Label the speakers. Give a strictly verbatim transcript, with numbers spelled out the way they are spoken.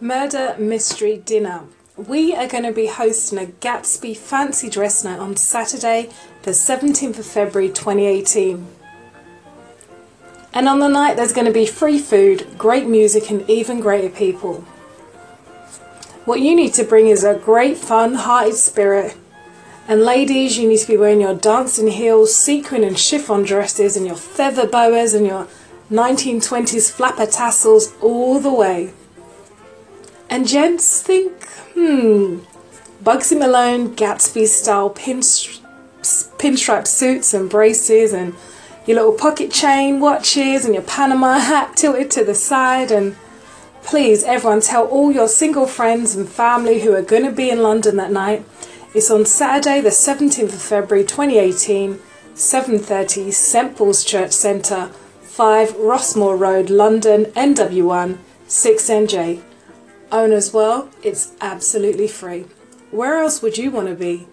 Speaker 1: Murder Mystery Dinner. We are going to be hosting a Gatsby Fancy Dress Night on Saturday, the seventeenth of February twenty eighteen. And on the night there's going to be free food, great music and even greater people. What you need to bring is a great fun-hearted spirit. And ladies, you need to be wearing your dancing heels, sequin and chiffon dresses and your feather boas and your nineteen twenties flapper tassels all the way. And gents, think, hmm, Bugsy Malone, Gatsby style pinstri pinstripe suits and braces and your little pocket chain watches and your Panama hat tilted to the side. And please, everyone, tell all your single friends and family who are going to be in London that night. It's on Saturday the seventeenth of February twenty eighteen, seven thirty, Saint Paul's Church Centre, five Rossmore Road, London, N W one, six N J. Own as well, it's absolutely free. Where else would you want to be?